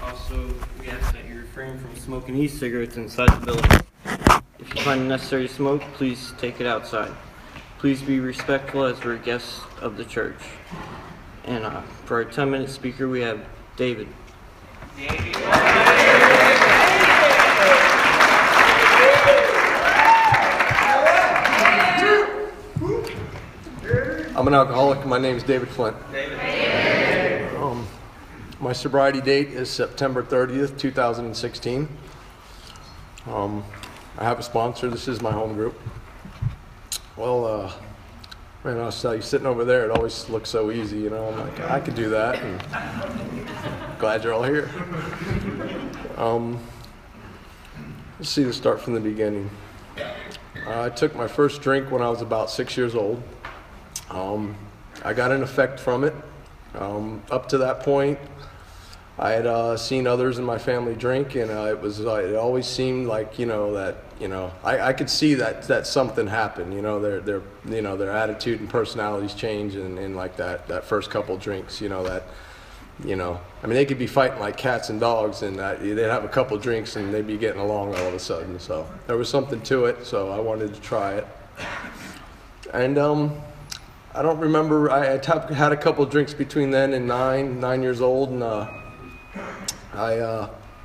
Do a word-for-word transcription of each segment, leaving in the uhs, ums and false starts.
Also, we ask that you refrain from smoking e-cigarettes inside the building. If you find it necessary to smoke, please take it outside. Please be respectful as we're guests of the church. And uh, for our ten-minute speaker, we have David. I'm an alcoholic. My name is David Flint. David. Um, my sobriety date is September thirtieth, two thousand sixteen. Um, I have a sponsor. This is my home group. Well, uh, man, I'll tell you, sitting over there, it always looks so easy, you know. I'm like, I could do that, and glad you're all here. Um, let's see, to start from the beginning. Uh, I took my first drink when I was about six years old. Um, I got an effect from it. Um, up to that point, I had uh, seen others in my family drink, and uh, it was uh, it always seemed like, you know, that you know I, I could see that that something happened. You know, their their you know their attitude and personalities change, and, and like that that first couple drinks. You know that you know I mean they could be fighting like cats and dogs, and that, they'd have a couple drinks and they'd be getting along all of a sudden. So there was something to it. So I wanted to try it, and um. I don't remember. I had a couple of drinks between then and nine, nine years old, and uh, I, uh,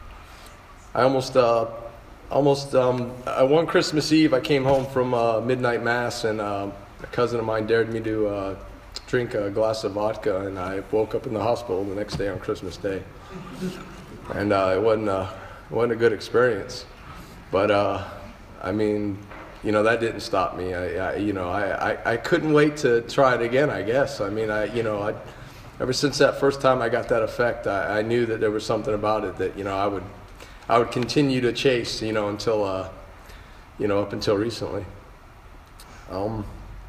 I almost, uh, almost. Um, uh, one Christmas Eve, I came home from uh, midnight mass, and uh, a cousin of mine dared me to uh, drink a glass of vodka, and I woke up in the hospital the next day on Christmas Day, and uh, it wasn't, uh, it wasn't a good experience, but uh, I mean. You know, that didn't stop me. I, I you know, I, I, I couldn't wait to try it again, I guess. I mean, I, you know, I, ever since that first time I got that effect, I, I knew that there was something about it that, you know, I would, I would continue to chase, you know, until, uh, you know, up until recently. Um,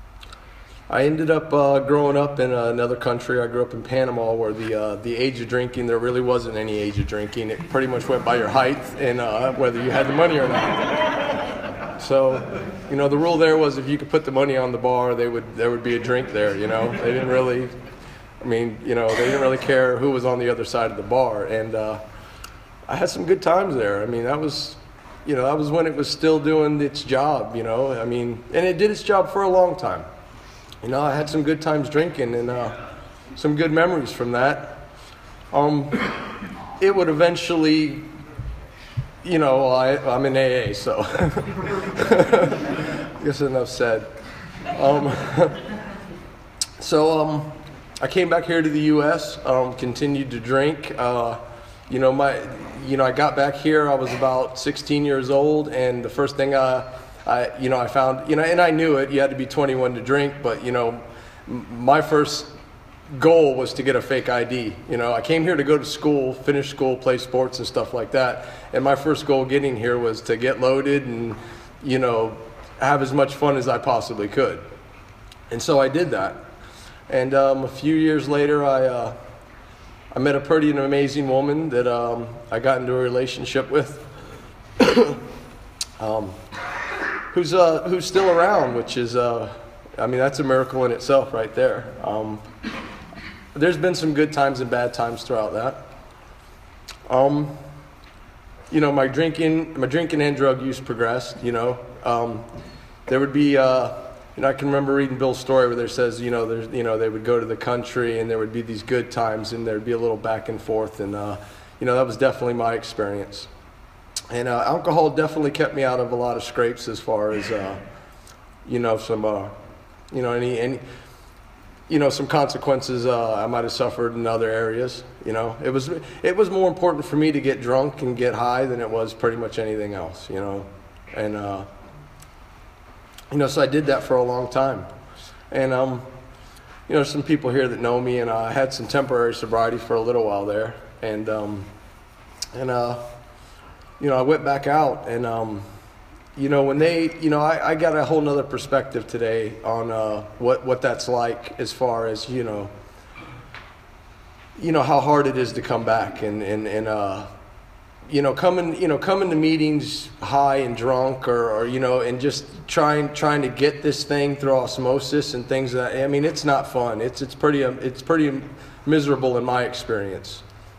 I ended up uh, growing up in another country. I grew up in Panama, where the uh, the age of drinking, there really wasn't any age of drinking. It pretty much went by your height and uh, whether you had the money or not. So, you know, the rule there was if you could put the money on the bar, they would there would be a drink there, you know. They didn't really, I mean, you know, they didn't really care who was on the other side of the bar. And uh, I had some good times there. I mean, that was, you know, that was when it was still doing its job, you know. I mean, and it did its job for a long time. You know, I had some good times drinking and uh, some good memories from that. Um, it would eventually... You know, I, I'm in A A, so I guess enough said. Um, so um, I came back here to the U S, um, continued to drink. Uh, you know, my, you know, I got back here. I was about sixteen years old, and the first thing I, I, you know, I found, you know, and I knew it. You had to be twenty-one to drink, but you know, m- my first goal was to get a fake I D. You know, I came here to go to school, finish school, play sports and stuff like that. And my first goal getting here was to get loaded and, you know, have as much fun as I possibly could. And so I did that. And um, a few years later, I uh, I met a pretty and amazing woman that um, I got into a relationship with, um, who's uh, who's still around, which is, uh, I mean, that's a miracle in itself right there. Um, There's been some good times and bad times throughout that. Um, you know, my drinking, my drinking and drug use progressed. You know, um, there would be, uh, you know, I can remember reading Bill's story where there says, you know, there's, you know, they would go to the country and there would be these good times and there'd be a little back and forth, and uh, you know, that was definitely my experience. And uh, alcohol definitely kept me out of a lot of scrapes as far as, uh, you know, some, uh, you know, any any. you know, some consequences uh, I might have suffered in other areas. You know, it was it was more important for me to get drunk and get high than it was pretty much anything else. You know, and uh, you know, so I did that for a long time. And um, you know, some people here that know me, and uh, I had some temporary sobriety for a little while there, and um, and uh, you know, I went back out and. Um, You know, when they, you know, I, I got a whole nother perspective today on uh, what, what that's like as far as, you know, you know, how hard it is to come back and, and, and uh, you know, coming, you know, coming to meetings high and drunk or, or, you know, and just trying, trying to get this thing through osmosis and things that, I mean, it's not fun. It's, it's pretty, um, it's pretty miserable in my experience.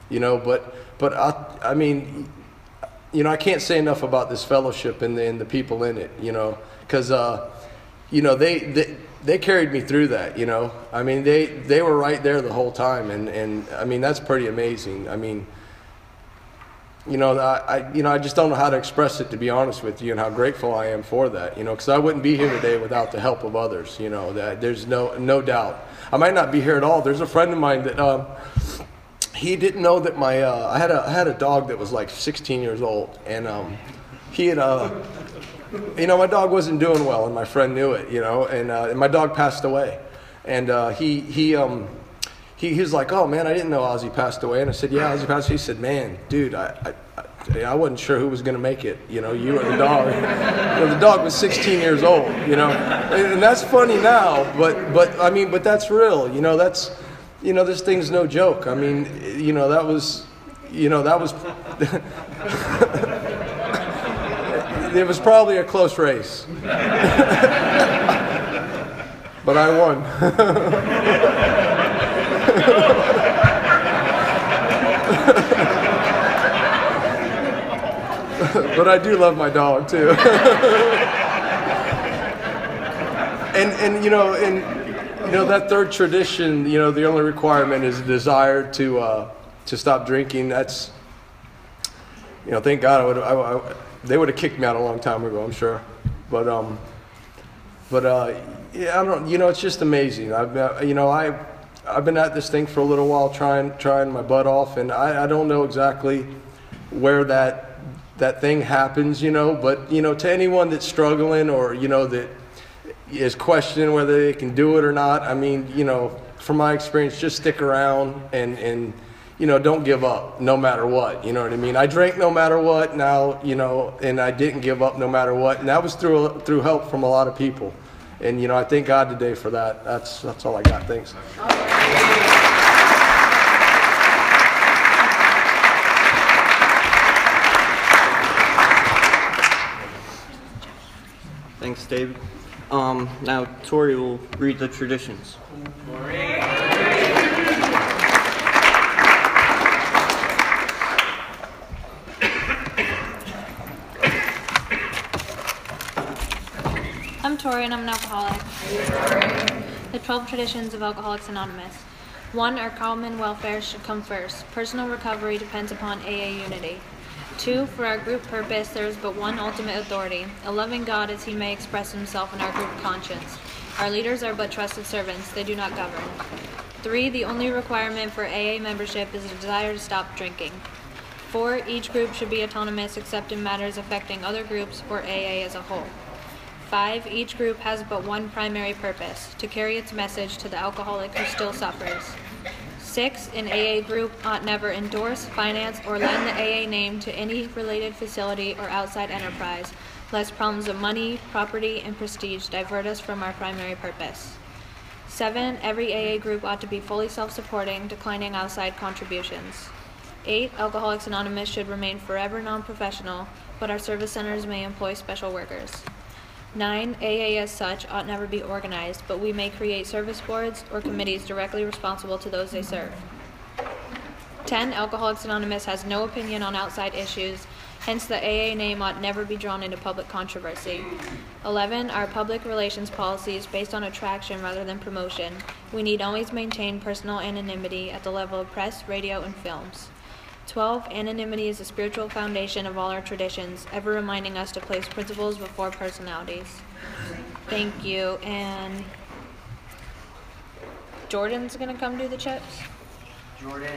you know. But but I I mean, you know, I can't say enough about this fellowship and the, and the people in it, you know, because uh, you know they, they they carried me through that, you know. I mean, they they were right there the whole time, and and I mean that's pretty amazing. I mean. You know, I, I, you know, I just don't know how to express it, to be honest with you, and how grateful I am for that. You know, because I wouldn't be here today without the help of others. You know, that there's no no doubt. I might not be here at all. There's a friend of mine that um, he didn't know that my uh, I had a I had a dog that was like sixteen years old, and um, he had uh, you know, my dog wasn't doing well, and my friend knew it. You know, and, uh, and my dog passed away, and uh, he he um. He, he was like, oh, man, I didn't know Ozzy passed away. And I said, yeah, Ozzy passed away. He said, man, dude, I I, I wasn't sure who was going to make it. You know, you or the dog. You know, the dog was sixteen years old, you know. And, and that's funny now, but, but, I mean, but that's real. You know, that's, you know, this thing's no joke. I mean, you know, that was, you know, that was, it was probably a close race. But I won. But I do love my dog too. and and you know and you know that third tradition, you know, the only requirement is a desire to uh, to stop drinking. That's, you know, thank God I would I, I, they would have kicked me out a long time ago, I'm sure. But um but uh yeah, I don't, you know, it's just amazing. I've uh, you know I I've been at this thing for a little while, trying trying my butt off, and I, I don't know exactly where that that thing happens, you know. But you know, to anyone that's struggling, or you know, that is questioning whether they can do it or not, I mean, you know, from my experience, just stick around and and you know, don't give up no matter what. You know what I mean? I drank no matter what. Now, you know, and I didn't give up no matter what, and that was through through help from a lot of people. And you know, I thank God today for that. That's that's all I got. Thanks. Thanks, David. Um, now Tori will read the traditions. I'm Tori and I'm an alcoholic. The twelve traditions of Alcoholics Anonymous. One, our common welfare should come first. Personal recovery depends upon A A unity. Two, for our group purpose, there is but one ultimate authority, a loving God as he may express himself in our group conscience. Our leaders are but trusted servants, they do not govern. Three, the only requirement for A A membership is a desire to stop drinking. Four, each group should be autonomous except in matters affecting other groups or A A as a whole. Five, each group has but one primary purpose, to carry its message to the alcoholic who still suffers. Six, an A A group ought never endorse, finance, or lend the A A name to any related facility or outside enterprise, lest problems of money, property, and prestige divert us from our primary purpose. Seven, every A A group ought to be fully self-supporting, declining outside contributions. Eight, Alcoholics Anonymous should remain forever non-professional, but our service centers may employ special workers. Nine, A A as such ought never be organized, but we may create service boards or committees directly responsible to those they serve. Ten, Alcoholics Anonymous has no opinion on outside issues, hence the A A name ought never be drawn into public controversy. Eleven, our public relations policy is based on attraction rather than promotion. We need always maintain personal anonymity at the level of press, radio, and films. twelve. Anonymity is the spiritual foundation of all our traditions, ever reminding us to place principles before personalities. Thank you. And Jordan's going to come do the chips. Jordan.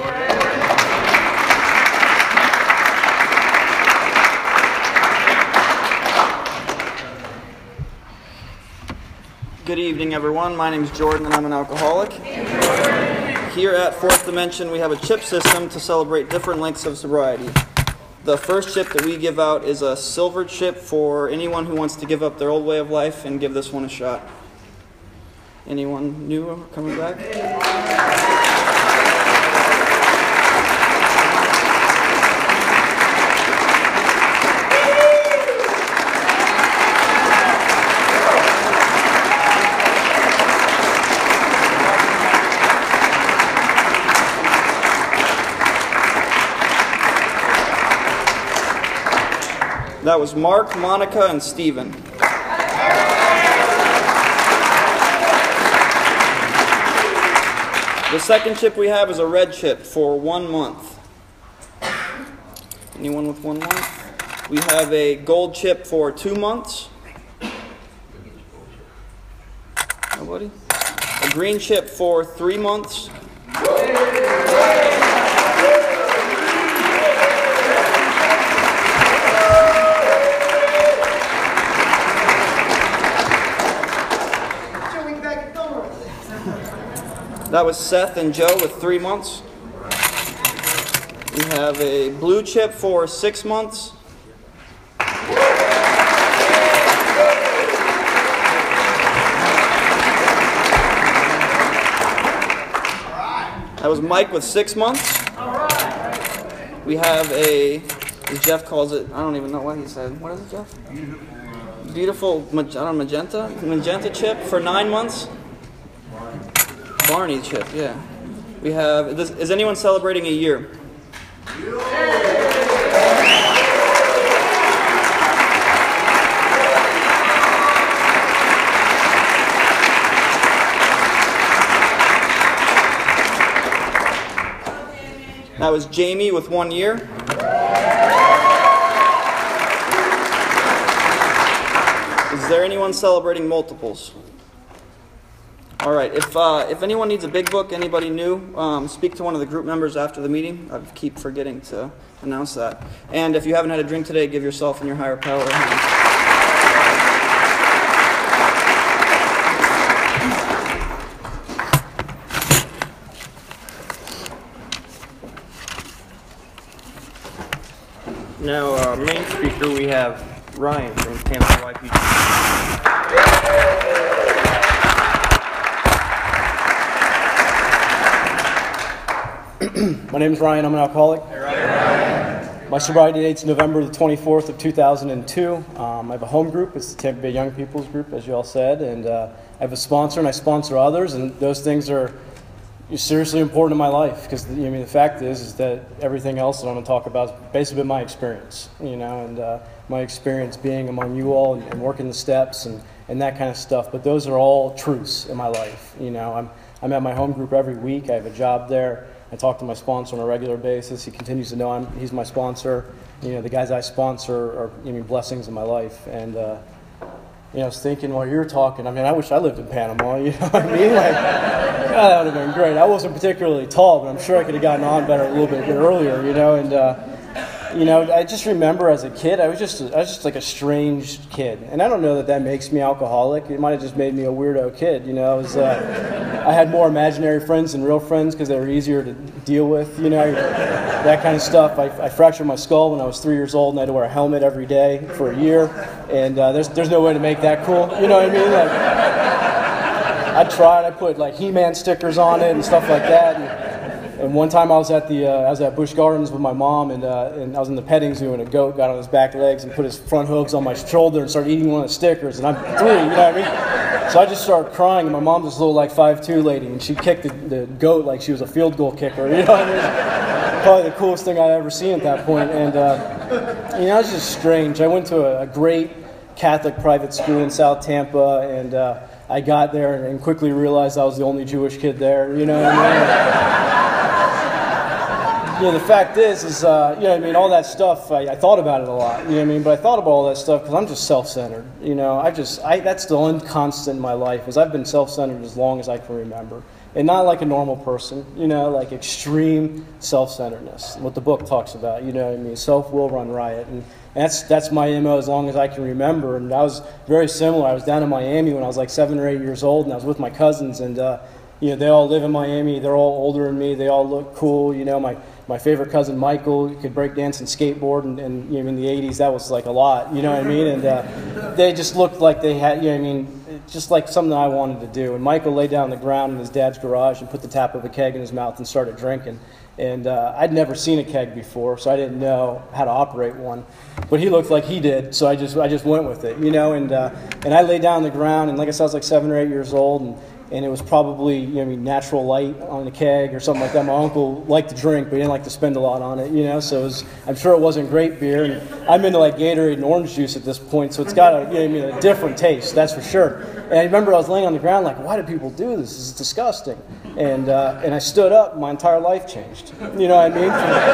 Good evening, everyone. My name is Jordan, and I'm an alcoholic. Here at Fourth Dimension, we have a chip system to celebrate different lengths of sobriety. The first chip that we give out is a silver chip for anyone who wants to give up their old way of life and give this one a shot. Anyone new coming back? That was Mark, Monica, and Steven. The second chip we have is a red chip for one month. Anyone with one month? We have a gold chip for two months. Nobody? A green chip for three months. That was Seth and Joe with three months. We have a blue chip for six months. That was Mike with six months. We have a, as Jeff calls it, I don't even know what he said. What is it, Jeff? Beautiful, I don't know, magenta? Magenta chip for nine months. Barney chip, yeah. We have, is, is anyone celebrating a year? That was Jamie with one year. Is there anyone celebrating multiples? All right, if uh, if anyone needs a big book, anybody new, um, speak to one of the group members after the meeting. I keep forgetting to announce that. And if you haven't had a drink today, give yourself and your higher power a hand. Now, our main speaker, we have Ryan from Tampa Y P G. My name is Ryan. I'm an alcoholic. Hey, Ryan. My sobriety date's November the twenty-fourth of two thousand two. Um, I have a home group. It's the Tampa Bay Young People's Group, as you all said, and uh, I have a sponsor, and I sponsor others, and those things are seriously important in my life because I mean the fact is is that everything else that I'm going to talk about is basically my experience, you know, and uh, my experience being among you all and, and working the steps and, and that kind of stuff. But those are all truths in my life, you know. I'm I'm at my home group every week. I have a job there. I talk to my sponsor on a regular basis. He continues to know I'm, he's my sponsor. You know, the guys I sponsor are I mean, blessings in my life. And, uh, you know, I was thinking while you were talking, I mean, I wish I lived in Panama, you know what I mean? Like, God, that would have been great. I wasn't particularly tall, but I'm sure I could have gotten on better a little bit earlier, you know, and, uh, you know, I just remember as a kid, I was just I was just like a strange kid. And I don't know that that makes me alcoholic. It might have just made me a weirdo kid, you know. I, was, uh, I had more imaginary friends than real friends because they were easier to deal with, you know, that kind of stuff. I, I fractured my skull when I was three years old and I had to wear a helmet every day for a year. And uh, there's, there's no way to make that cool, you know what I mean? Like, I tried, I put like He-Man stickers on it and stuff like that. And, And one time I was at the uh, I was at Busch Gardens with my mom, and uh, and I was in the petting zoo, and a goat got on his back legs and put his front hooves on my shoulder and started eating one of the stickers. And I'm three, you know what I mean? So I just started crying, and my mom's this little like five two lady, and she kicked the, the goat like she was a field goal kicker. You know what I mean? Probably the coolest thing I'd ever seen at that point. And uh, you know, it was just strange. I went to a, a great Catholic private school in South Tampa, and uh, I got there and quickly realized I was the only Jewish kid there. You know what I mean? You know, the fact is, is uh, you know, I mean, all that stuff. I, I thought about it a lot. You know what I mean? But I thought about all that stuff because I'm just self-centered. You know, I just, I that's the one constant in my life is I've been self-centered as long as I can remember, and not like a normal person. You know, like extreme self-centeredness. What the book talks about. You know what I mean? Self will run riot, and that's that's my M O as long as I can remember. And I was very similar. I was down in Miami when I was like seven or eight years old, and I was with my cousins, and uh, you know, they all live in Miami. They're all older than me. They all look cool. You know, my My favorite cousin Michael could break dance and skateboard, and, and you know, in the eighties that was like a lot, you know what I mean? And uh, they just looked like they had, you know what I mean, just like something I wanted to do. And Michael lay down on the ground in his dad's garage and put the tap of a keg in his mouth and started drinking. And uh, I'd never seen a keg before, so I didn't know how to operate one. But he looked like he did, so I just I just went with it, you know. And uh, and I lay down on the ground, and like I said, I was like seven or eight years old, and and it was probably, you know, I mean, Natural Light on a keg or something like that. My uncle liked to drink, but he didn't like to spend a lot on it, you know. So it was, I'm sure it wasn't great beer. And I'm into like Gatorade and orange juice at this point, so it's got a, you know, I mean, a different taste, that's for sure. And I remember I was laying on the ground like, why do people do this? This is disgusting. And uh, and I stood up, and my entire life changed. You know what I mean?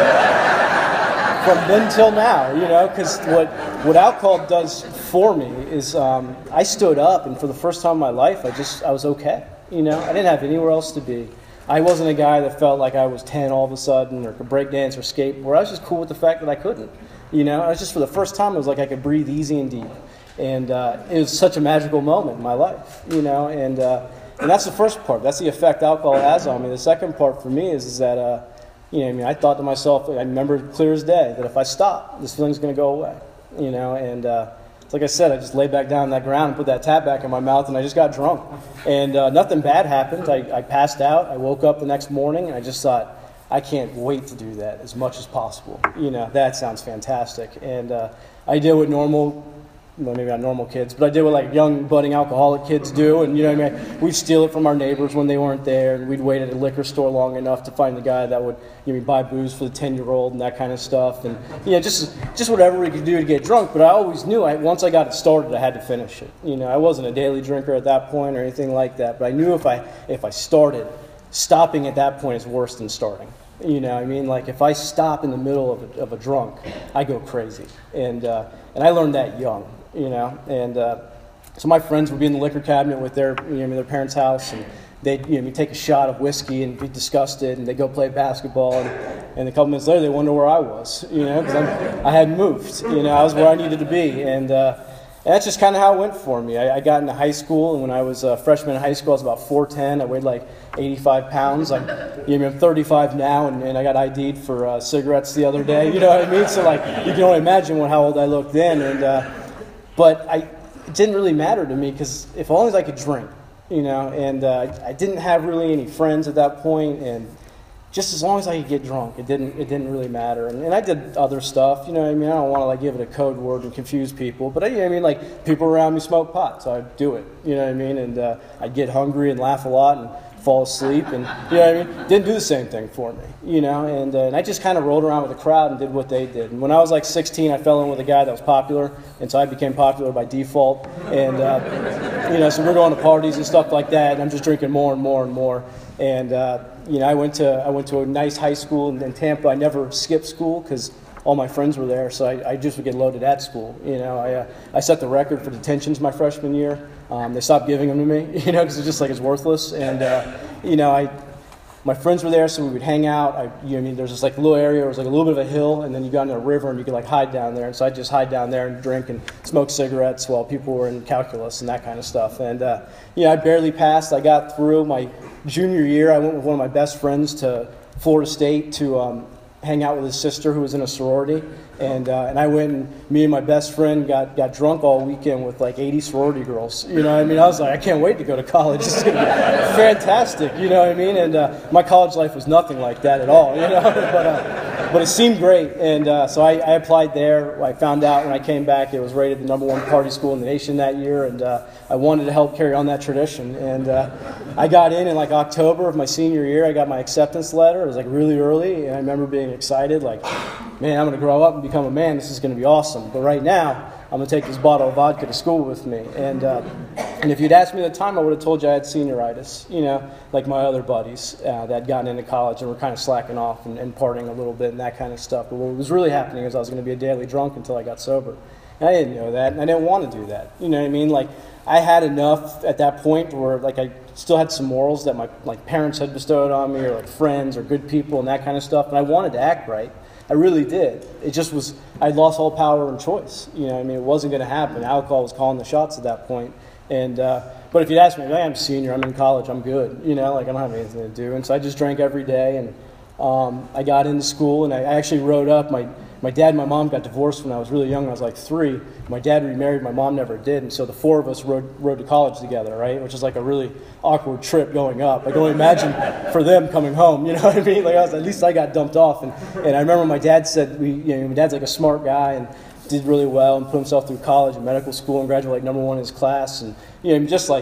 From, from then till now, you know, because what what alcohol does for me is um, I stood up, and for the first time in my life, I just I was okay. You know, I didn't have anywhere else to be. I wasn't a guy that felt like I was ten all of a sudden, or could break dance or skateboard. I was just cool with the fact that I couldn't. You know, I was just, for the first time, it was like I could breathe easy and deep, and uh, it was such a magical moment in my life. You know, and uh, and that's the first part. That's the effect alcohol has on me. The second part for me is is that. Uh, You know, I mean, I thought to myself, I remember clear as day, that if I stop, this feeling's going to go away. You know, and uh, like I said, I just laid back down on that ground and put that tap back in my mouth, and I just got drunk. And uh, nothing bad happened. I, I passed out. I woke up the next morning, and I just thought, I can't wait to do that as much as possible. You know, that sounds fantastic. And uh, I did what normal, well, maybe not normal kids, but I did what like young budding alcoholic kids do. And you know what I mean? We'd steal it from our neighbors when they weren't there, and we'd wait at a liquor store long enough to find the guy that would, you know, buy booze for the ten-year-old and that kind of stuff. And you know, just just whatever we could do to get drunk. But I always knew I, once I got it started, I had to finish it. You know, I wasn't a daily drinker at that point or anything like that. But I knew if I if I started, stopping at that point is worse than starting. You know, I mean, like if I stop in the middle of a, of a drunk, I go crazy. And uh, and I learned that young. You know, and uh, so my friends would be in the liquor cabinet with their, you know, their parents' house, and they'd, you know, we'd take a shot of whiskey and be disgusted, and they'd go play basketball, and, and a couple minutes later they wonder where I was, you know, because I hadn't moved, you know, I was where I needed to be, and, uh, and that's just kind of how it went for me. I, I got into high school, and when I was a freshman in high school, I was about four ten. I weighed like eighty-five pounds. I'm, you know, I'm thirty-five now, and, and I got I D'd for uh, cigarettes the other day. You know what I mean? So like, you can only imagine what, how old I looked then, and. Uh, But I, it didn't really matter to me because if only as I could drink, you know, and uh, I didn't have really any friends at that point, and just as long as I could get drunk, it didn't it didn't really matter. And, and I did other stuff, you know what I mean? I don't want to like give it a code word and confuse people, but I, you know what I mean, like people around me smoke pot, so I'd do it, you know what I mean? And uh, I'd get hungry and laugh a lot and fall asleep, and you know what I mean? Didn't do the same thing for me, you know, and, uh, and I just kind of rolled around with the crowd and did what they did. And when I was like sixteen, I fell in with a guy that was popular, and so I became popular by default, and uh, you know, so we're going to parties and stuff like that, and I'm just drinking more and more and more, and uh, you know, I went to I went to a nice high school in, in Tampa. I never skipped school because all my friends were there, so I, I just would get loaded at school. You know, I uh, I set the record for detentions my freshman year. Um, they stopped giving them to me, you know, because it's just like it's worthless. And uh, you know, I my friends were there, so we would hang out. I, you know, I mean, there's this like little area where it was like a little bit of a hill, and then you got into a river, and you could like hide down there. And so I just hide down there and drink and smoke cigarettes while people were in calculus and that kind of stuff. And uh, you know, I barely passed. I got through my junior year. I went with one of my best friends to Florida State to um, hang out with his sister who was in a sorority, and uh, and I went and me and my best friend got, got drunk all weekend with like eighty sorority girls. You know what I mean? I was like, I can't wait to go to college. This is gonna be fantastic. You know what I mean? And uh, my college life was nothing like that at all. You know, but uh, but it seemed great, and uh, so I, I applied there. I found out when I came back it was rated the number one party school in the nation that year, and uh, I wanted to help carry on that tradition. And uh, I got in in like October of my senior year. I got my acceptance letter. It was like really early, and I remember being excited, like, man, I'm going to grow up and become a man. This is going to be awesome. But right now, I'm going to take this bottle of vodka to school with me. And uh, and if you'd asked me at the time, I would have told you I had senioritis, you know, like my other buddies uh, that had gotten into college and were kind of slacking off and, and partying a little bit and that kind of stuff. But what was really happening is I was going to be a daily drunk until I got sober. And I didn't know that, and I didn't want to do that. You know what I mean? Like, I had enough at that point where, like, I still had some morals that my like parents had bestowed on me, or like friends or good people and that kind of stuff, and I wanted to act right. I really did. It just was, I'd lost all power and choice. You know what I mean? It wasn't going to happen. Alcohol was calling the shots at that point. And, uh, but if you'd ask me, hey, I'm a senior, I'm in college, I'm good. You know, like, I don't have anything to do. And so I just drank every day, and um, I got into school, and I actually wrote up my, my dad and my mom got divorced when I was really young. I was like three. My dad remarried, my mom never did, and so the four of us rode, rode to college together, right? Which is like a really awkward trip going up. I can only imagine for them coming home, you know what I mean? Like, I was, at least I got dumped off, and, and I remember my dad said, we, you know, my dad's like a smart guy and did really well and put himself through college and medical school and graduated like number one in his class, and you know, just like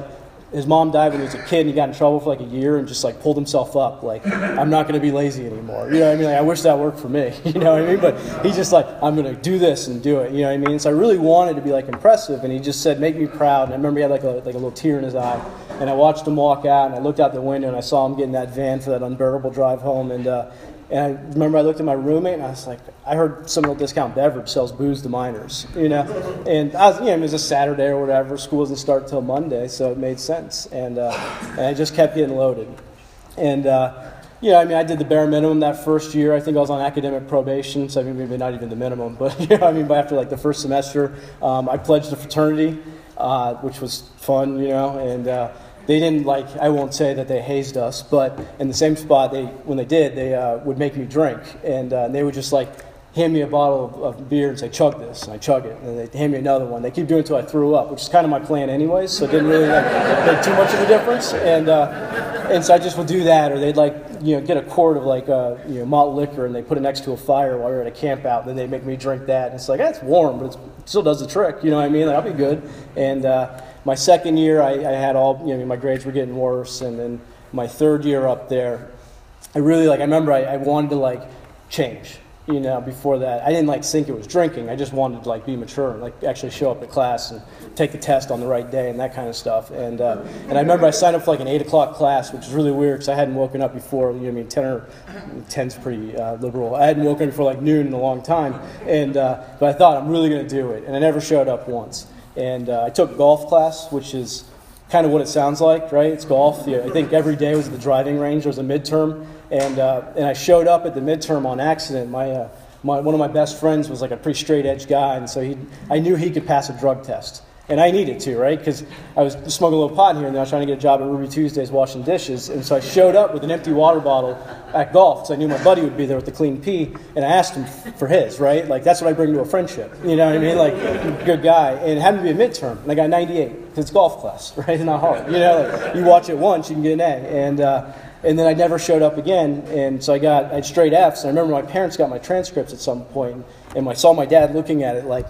his mom died when he was a kid, and he got in trouble for like a year and just like pulled himself up. Like, I'm not going to be lazy anymore. You know what I mean? Like, I wish that worked for me. You know what I mean? But he's just like, I'm going to do this and do it. You know what I mean? So I really wanted to be like impressive, and he just said, make me proud. And I remember he had like a, like a little tear in his eye. And I watched him walk out, and I looked out the window, and I saw him get in that van for that unbearable drive home. And uh, and I remember I looked at my roommate, and I was like, I heard Seminole Discount Beverage sells booze to minors, you know. And I was, you know, it was a Saturday or whatever. School doesn't start till Monday, so it made sense. And uh, and I just kept getting loaded. And uh, you know, I mean, I did the bare minimum that first year. I think I was on academic probation, so I mean, maybe not even the minimum, but you know, I mean, but after like the first semester, um, I pledged a fraternity, uh, which was fun, you know, and. Uh, They didn't like, I won't say that they hazed us, but in the same spot, they when they did, they uh, would make me drink. And uh, they would just like hand me a bottle of, of beer and say, chug this. And I chug it. And they'd hand me another one. They keep doing it until I threw up, which is kind of my plan anyways, so it didn't really like, make too much of a difference. And uh, and so I just would do that, or they'd like, you know, get a quart of like, uh, you know, malt liquor, and they put it next to a fire while we were at a camp out, and then they'd make me drink that. And it's like, eh, it's warm, but it's, it still does the trick. You know what I mean? Like, I'll be good. And uh, my second year, I, I had all, you know, my grades were getting worse, and then my third year up there, I really, like, I remember I, I wanted to, like, change, you know, before that. I didn't, like, think it was drinking. I just wanted to, like, be mature and, like, actually show up to class and take the test on the right day and that kind of stuff. And uh, and I remember I signed up for, like, an eight o'clock class, which was really weird because I hadn't woken up before, you know, I mean, ten or ten's pretty uh, liberal. I hadn't woken up before, like, noon in a long time. And uh, but I thought, I'm really going to do it. And I never showed up once. And uh, I took golf class, which is kind of what it sounds like, right? It's golf. Yeah, I think every day was at the driving range. There was a midterm, and uh, and I showed up at the midterm on accident. My, uh, my one of my best friends was like a pretty straight edge guy, and so he I knew he could pass a drug test. And I needed to, right? Because I was smoking a little pot here and there. I was trying to get a job at Ruby Tuesdays washing dishes. And so I showed up with an empty water bottle at golf because I knew my buddy would be there with the clean pee. And I asked him for his, right? Like, that's what I bring to a friendship. You know what I mean? Like, good guy. And it happened to be a midterm. And I got ninety-eight because it's golf class, right? It's not hard. You know, like, you watch it once, you can get an A. And, uh, and then I never showed up again. And so I got I had straight F's. And I remember my parents got my transcripts at some point. And I saw my dad looking at it like,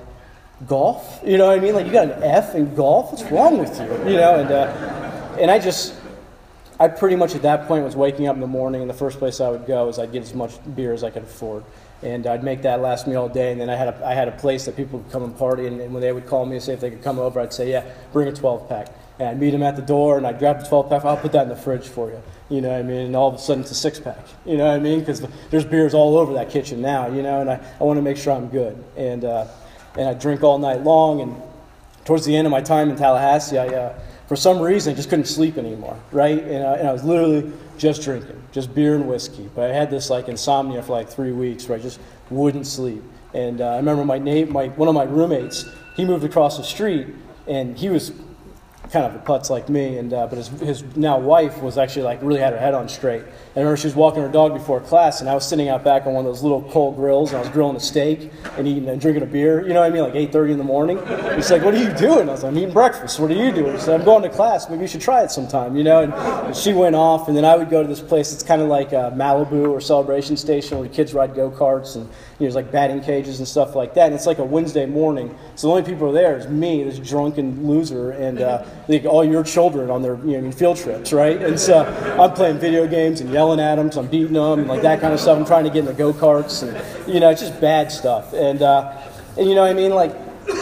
golf? You know what I mean? Like, you got an F in golf? What's wrong with you? You know, and uh, and I just, I pretty much at that point was waking up in the morning, and the first place I would go is I'd get as much beer as I could afford. And I'd make that last meal a day, and then I had a, I had a place that people would come and party, and, and when they would call me and say if they could come over, I'd say, yeah, bring a twelve pack. And I'd meet them at the door, and I'd grab the twelve pack, I'll put that in the fridge for you. You know what I mean? And all of a sudden it's a six pack. You know what I mean? Because there's beers all over that kitchen now, you know, and I, I want to make sure I'm good. And, uh, And I drink all night long, and towards the end of my time in Tallahassee, I, uh, for some reason, I just couldn't sleep anymore, right? And, uh, and I was literally just drinking, just beer and whiskey. But I had this like insomnia for like three weeks where I just wouldn't sleep. And uh, I remember my, name, my one of my roommates, he moved across the street, and he was kind of a putz like me, and uh, but his, his now wife was actually like really had her head on straight. And I remember she was walking her dog before class, and I was sitting out back on one of those little coal grills, and I was grilling a steak and eating and drinking a beer. You know what I mean? Like eight thirty in the morning. He's like, "What are you doing?" I was like, "I'm eating breakfast. What are you doing?" He said, "I'm going to class. Maybe you should try it sometime." You know, and, and she went off, and then I would go to this place. It's kind of like a Malibu or Celebration Station where the kids ride go karts, and you know, there's like batting cages and stuff like that. And it's like a Wednesday morning, so the only people who are there is me, this drunken loser, and uh, like all your children on their you know field trips, right? And so I'm playing video games and yelling at them, so I'm beating them and like that kind of stuff. I'm trying to get in the go karts, and you know, it's just bad stuff. And uh, and you know what I mean, like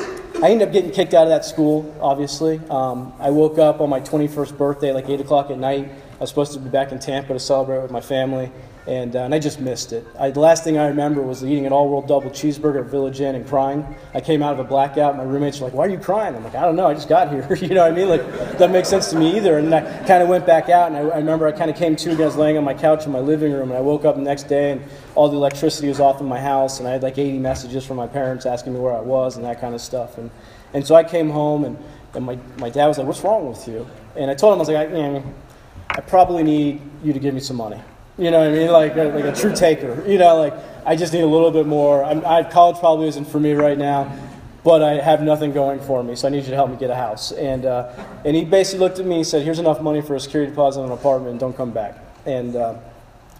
I ended up getting kicked out of that school. Obviously, um, I woke up on my twenty-first birthday, like eight o'clock at night. I was supposed to be back in Tampa to celebrate with my family. And, uh, and I just missed it. I, the last thing I remember was eating an all-world double cheeseburger at Village Inn and crying. I came out of a blackout. My roommates were like, "Why are you crying?" I'm like, "I don't know. I just got here." You know what I mean? Like, that doesn't make sense to me either. And I kind of went back out, and I, I remember I kind of came to, and I was laying on my couch in my living room, and I woke up the next day, and all the electricity was off in my house, and I had like eighty messages from my parents asking me where I was and that kind of stuff. And, and so I came home, and, and my, my dad was like, "What's wrong with you?" And I told him, I was like, I, you know, I probably need you to give me some money. You know what I mean? Like, like a true taker. You know, like, I just need a little bit more. I'm, I, college probably isn't for me right now, but I have nothing going for me, so I need you to help me get a house. And uh, and he basically looked at me and said, "Here's enough money for a security deposit on an apartment, and don't come back." And uh,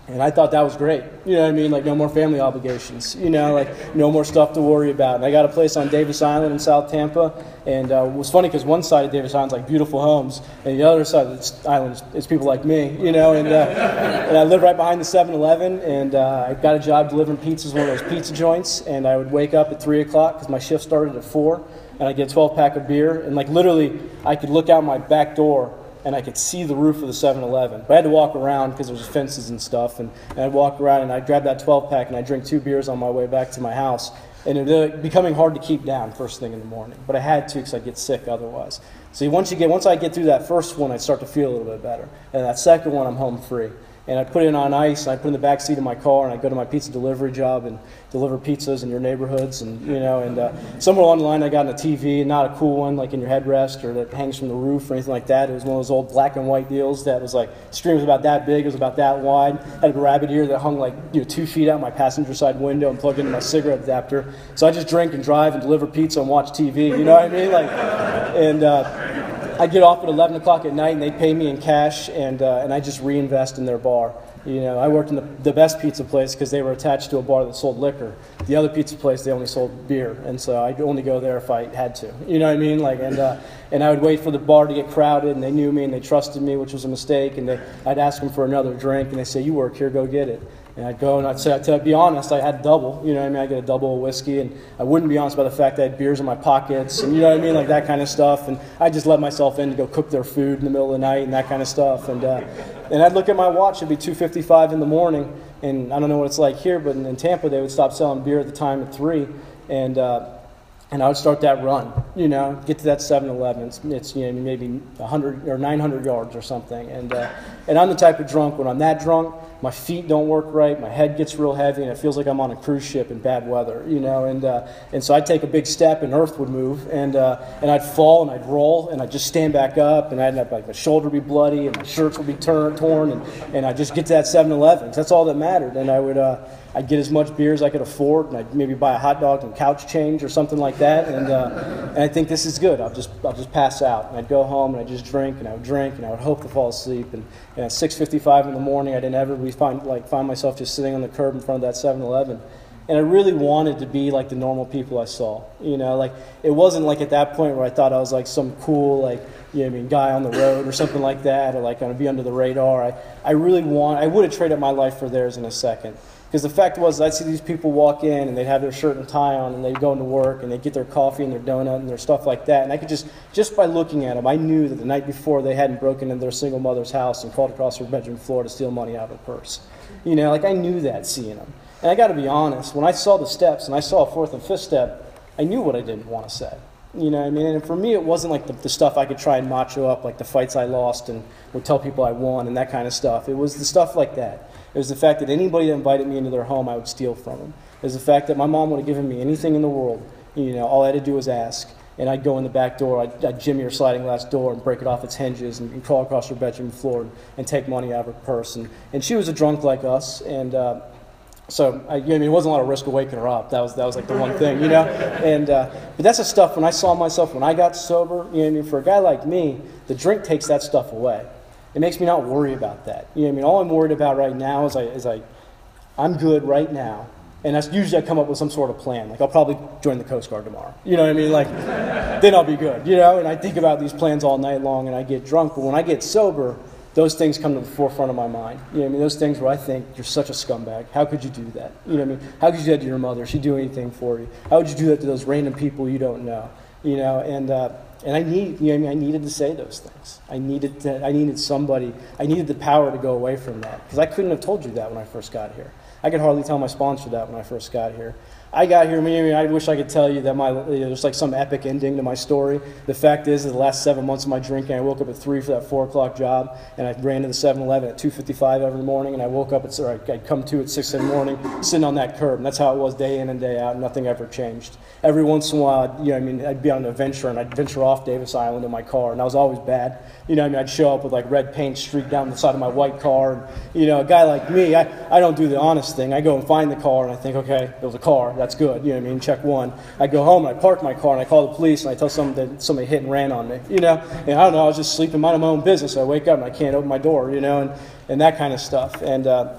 And I thought that was great. You know what I mean? Like, no more family obligations. You know, like, no more stuff to worry about. And I got a place on Davis Island in South Tampa. And uh, it was funny because one side of Davis Island is like beautiful homes, and the other side of the island is, is people like me, you know. And, uh, and I lived right behind the seven eleven, and uh, I got a job delivering pizzas, one of those pizza joints. And I would wake up at three o'clock because my shift started at four, and I'd get a twelve pack of beer. And, like, literally, I could look out my back door and I could see the roof of the seven eleven. But I had to walk around because there was fences and stuff. And, and I'd walk around and I'd grab that twelve pack and I'd drink two beers on my way back to my house. And it was uh, becoming hard to keep down first thing in the morning. But I had to because I'd get sick otherwise. So once you get, once I get through that first one, I'd start to feel a little bit better. And that second one, I'm home free. And I put it on ice, and I put it in the back seat of my car, and I go to my pizza delivery job and deliver pizzas in your neighborhoods, and you know, and uh, somewhere along the line, I got in a T V, not a cool one like in your headrest or that hangs from the roof or anything like that. It was one of those old black and white deals that was like, screen was about that big, it was about that wide. I had a rabbit ear that hung like you know two feet out my passenger side window and plugged into my cigarette adapter. So I just drink and drive and deliver pizza and watch T V. You know what I mean? Like, and. Uh, I get off at eleven o'clock at night, and they pay me in cash, and uh, and I just reinvest in their bar. You know, I worked in the, the best pizza place because they were attached to a bar that sold liquor. The other pizza place, they only sold beer, and so I'd only go there if I had to. You know what I mean? Like, and uh, and I would wait for the bar to get crowded, and they knew me and they trusted me, which was a mistake. And they, I'd ask them for another drink, and they say, "You work here, go get it." And I'd go and I'd say, to be honest, I had double. You know what I mean? I get a double of whiskey, and I wouldn't be honest about the fact that I had beers in my pockets, and you know what I mean, like that kind of stuff. And I just let myself in to go cook their food in the middle of the night and that kind of stuff. And uh, and I'd look at my watch; it'd be two fifty-five in the morning, and I don't know what it's like here, but in, in Tampa they would stop selling beer at the time at three, and. Uh, And I would start that run, you know, get to that seven eleven. It's, it's you know, maybe one hundred or nine hundred yards or something. And uh, and I'm the type of drunk, when I'm that drunk, my feet don't work right, my head gets real heavy, and it feels like I'm on a cruise ship in bad weather, you know. And uh, and so I'd take a big step, and earth would move, and uh, and I'd fall, and I'd roll, and I'd just stand back up, and I'd have, like, my shoulder be bloody, and my shirts would be turn, torn, and, and I'd just get to that seven eleven. That's all that mattered. And I would... Uh, I'd get as much beer as I could afford, and I'd maybe buy a hot dog and couch change or something like that. And uh, and I think this is good. I'll just I'll just pass out, and I'd go home and I'd just drink, and I would drink, and I would hope to fall asleep. And, and at six fifty-five in the morning, I'd inevitably find like find myself just sitting on the curb in front of that seven eleven. And I really wanted to be like the normal people I saw. You know, like it wasn't like at that point where I thought I was like some cool like you know I mean guy on the road or something like that, or like going to be under the radar. I I really want I would have traded my life for theirs in a second. Because the fact was, I'd see these people walk in, and they'd have their shirt and tie on, and they'd go into work, and they'd get their coffee and their donut and their stuff like that. And I could just, just by looking at them, I knew that the night before they hadn't broken into their single mother's house and crawled across her bedroom floor to steal money out of her purse. You know, like I knew that seeing them. And I got to be honest, when I saw the steps, and I saw a fourth and fifth step, I knew what I didn't want to say. You know what I mean? And for me, it wasn't like the, the stuff I could try and macho up, like the fights I lost and would tell people I won and that kind of stuff. It was the stuff like that. It was the fact that anybody that invited me into their home, I would steal from them. It was the fact that my mom would have given me anything in the world. You know, all I had to do was ask. And I'd go in the back door, I'd, I'd jimmy her sliding glass door and break it off its hinges and, and crawl across her bedroom floor and, and take money out of her purse. And, and she was a drunk like us, and uh, so I, you know, I mean, it wasn't a lot of risk of waking her up. That was that was like the one thing, you know. And uh, but that's the stuff. When I saw myself when I got sober, you know, what I mean, for a guy like me, the drink takes that stuff away. It makes me not worry about that. You know, what I mean, all I'm worried about right now is I is I, I'm good right now. And that's usually I come up with some sort of plan. Like I'll probably join the Coast Guard tomorrow. You know what I mean? Like then I'll be good. You know. And I think about these plans all night long, and I get drunk. But when I get sober, those things come to the forefront of my mind. You know what I mean? Those things where I think, you're such a scumbag. How could you do that? You know what I mean? How could you do that to your mother? She'd do anything for you. How would you do that to those random people you don't know? You know, and uh, and I need, you know what I mean? I needed to say those things. I needed to, I needed somebody, I needed the power to go away from that. Because I couldn't have told you that when I first got here. I could hardly tell my sponsor that when I first got here. I got here, I mean, I wish I could tell you that my, you know, there's like some epic ending to my story. The fact is, that the last seven months of my drinking, I woke up at three for that four o'clock job, and I ran to the seven eleven at two fifty-five every morning, and I woke up at, or I'd come to at six in the morning, sitting on that curb, and that's how it was day in and day out. Nothing ever changed. Every once in a while, you know, I mean, I'd be on an adventure, and I'd venture off Davis Island in my car, and I was always bad. You know, I mean, I'd show up with like red paint streaked down the side of my white car, and you know, a guy like me, I, I don't do the honest thing. I go and find the car, and I think, okay, there was a car, that's good. You know what I mean? Check one. I go home and I park my car and I call the police and I tell someone that somebody hit and ran on me, you know. And I don't know, I was just sleeping, minding my own business. I wake up and I can't open my door, you know, and, and that kind of stuff. And uh,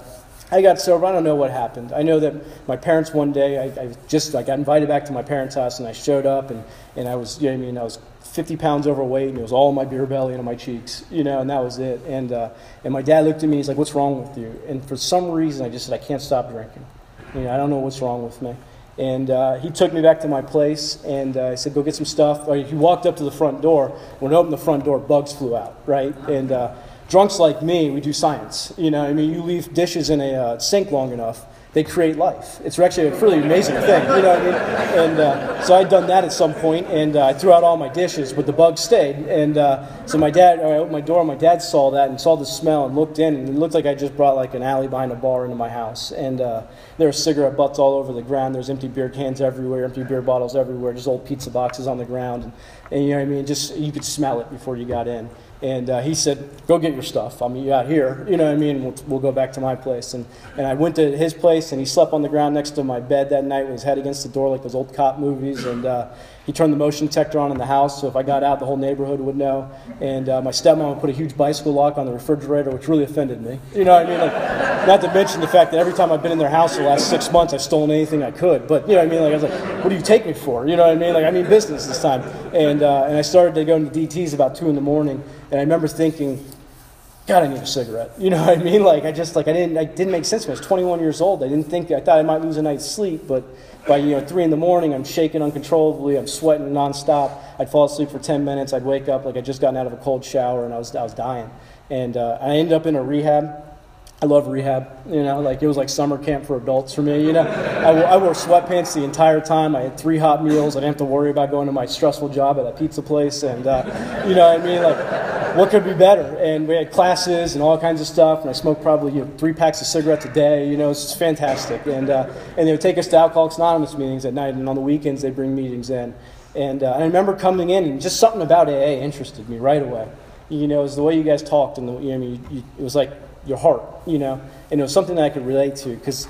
I got sober. I don't know what happened. I know that my parents one day, I, I just I got invited back to my parents' house, and I showed up, and, and I was, you know what I mean, I was fifty pounds overweight, and it was all in my beer belly and on my cheeks, you know, and that was it. And uh, and my dad looked at me, he's like, "What's wrong with you?" And for some reason, I just said, "I can't stop drinking. You know, I don't know what's wrong with me." And uh, he took me back to my place, and uh, I said, "Go get some stuff." Or he walked up to the front door. When I opened the front door, bugs flew out, right? And uh, drunks like me, we do science. You know, I mean, you leave dishes in a uh, sink long enough, they create life. It's actually a really amazing thing, you know what I mean? And uh, so I'd done that at some point, and uh, I threw out all my dishes, but the bugs stayed. And uh, so my dad, I opened my door, my dad saw that and saw the smell and looked in, and it looked like I just brought like an alley behind a bar into my house. And uh, there were cigarette butts all over the ground. There's empty beer cans everywhere, empty beer bottles everywhere, just old pizza boxes on the ground. And, and you know what I mean? Just you could smell it before you got in. And uh, he said, "Go get your stuff. I'll meet you out here." You know what I mean? We'll, we'll go back to my place. And, and I went to his place, and he slept on the ground next to my bed that night with his head against the door like those old cop movies. And uh, he turned the motion detector on in the house, so if I got out, the whole neighborhood would know. And uh, my stepmom would put a huge bicycle lock on the refrigerator, which really offended me. You know what I mean? Like, not to mention the fact that every time I've been in their house the last six months, I've stolen anything I could. But, you know what I mean? Like, I was like, "What do you take me for?" You know what I mean? Like, I mean business this time. And, uh, and I started to go into D Ts about two in the morning. And I remember thinking, God, I need a cigarette. You know what I mean? Like I just like I didn't I didn't make sense when I was twenty-one years old. I didn't think I thought I might lose a night's sleep, but by you know three in the morning, I'm shaking uncontrollably. I'm sweating nonstop. I'd fall asleep for ten minutes. I'd wake up like I'd just gotten out of a cold shower, and I was I was dying. And uh, I ended up in a rehab. I love rehab, you know, like it was like summer camp for adults for me, you know. I, I wore sweatpants the entire time. I had three hot meals. I didn't have to worry about going to my stressful job at a pizza place. And, uh, you know what I mean? Like, what could be better? And we had classes and all kinds of stuff. And I smoked probably you know, three packs of cigarettes a day. You know, it's fantastic. And, uh, and they would take us to Alcoholics Anonymous meetings at night. And on the weekends, they'd bring meetings in. And, uh, and I remember coming in, and just something about A A interested me right away. You know, it was the way you guys talked. And the, you know, I mean, you, it was like your heart, you know, and it was something that I could relate to, because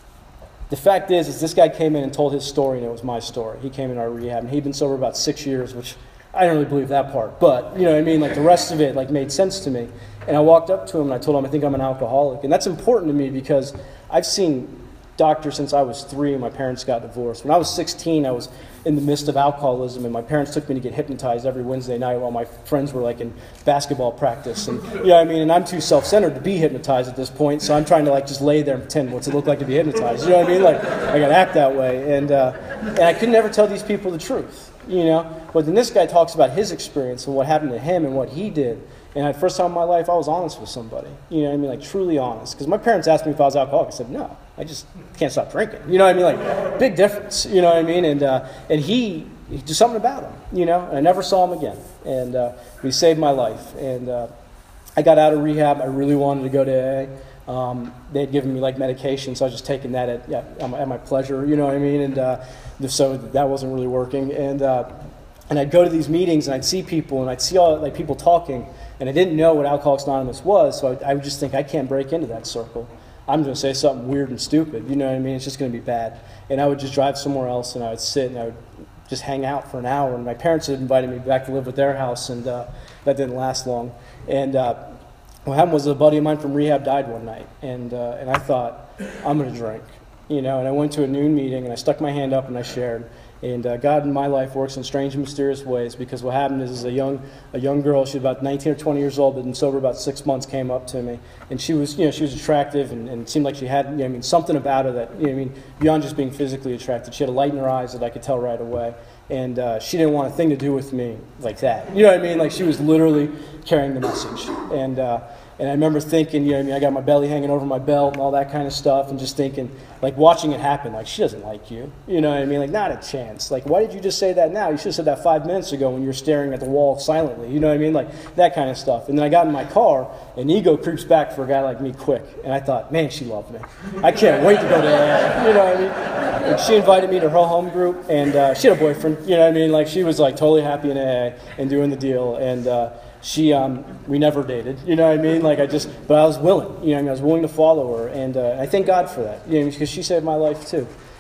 the fact is, is this guy came in and told his story, and it was my story. He came in our rehab, and he'd been sober about six years, which I don't really believe that part, but, you know what I mean, like the rest of it, like, made sense to me. And I walked up to him, and I told him, I think I'm an alcoholic, and that's important to me, because I've seen doctors since I was three, and my parents got divorced. When I was sixteen, I was in the midst of alcoholism, and my parents took me to get hypnotized every Wednesday night while my friends were like in basketball practice. And you know what I mean? And I'm too self-centered to be hypnotized at this point, so I'm trying to like just lay there and pretend what's it look like to be hypnotized. You know what I mean? Like I gotta act that way. And uh, and I could never tell these people the truth, you know? But then this guy talks about his experience and what happened to him and what he did. And the first time in my life, I was honest with somebody. You know what I mean? Like, truly honest. Because my parents asked me if I was alcoholic. I said, no, I just can't stop drinking. You know what I mean? Like, big difference. You know what I mean? And uh, and he, he did something about him, you know? And I never saw him again. And uh, he saved my life. And uh, I got out of rehab. I really wanted to go to A A. Um, they had given me, like, medication, so I was just taking that at, yeah, at, my, at my pleasure. You know what I mean? And uh, so that wasn't really working. And uh, and I'd go to these meetings, and I'd see people, and I'd see all, like, people talking. And I didn't know what Alcoholics Anonymous was, so I, I would just think, I can't break into that circle. I'm going to say something weird and stupid, you know what I mean? It's just going to be bad. And I would just drive somewhere else, and I would sit, and I would just hang out for an hour. And my parents had invited me back to live with their house, and uh, that didn't last long. And uh, what happened was a buddy of mine from rehab died one night, and, uh, and I thought, I'm going to drink. You know, and I went to a noon meeting, and I stuck my hand up, and I shared. And uh, God in my life works in strange and mysterious ways, because what happened is, is a young a young girl, she was about nineteen or twenty years old, but been sober about six months, came up to me. And she was, you know, she was attractive, and, and it seemed like she had, you know, I mean, something about her that, you know, I mean, beyond just being physically attracted. She had a light in her eyes that I could tell right away. And uh, she didn't want a thing to do with me like that. You know what I mean? Like, she was literally carrying the message. And uh, and I remember thinking, you know what I mean, I got my belly hanging over my belt and all that kind of stuff, and just thinking, like, watching it happen, like, she doesn't like you. You know what I mean? Like, not a chance. Like, why did you just say that now? You should have said that five minutes ago when you were staring at the wall silently. You know what I mean? Like, that kind of stuff. And then I got in my car, and ego creeps back for a guy like me quick. And I thought, man, she loved me. I can't wait to go to A A. You know what I mean? And she invited me to her home group, and uh, she had a boyfriend. You know what I mean? Like, she was, like, totally happy in A A and doing the deal. And uh, she, um, we never dated. You know what I mean? Like, I just, but I was willing. You know what I mean? I was willing to follow her. And uh, I thank God for that. You know, because she saved my life, too.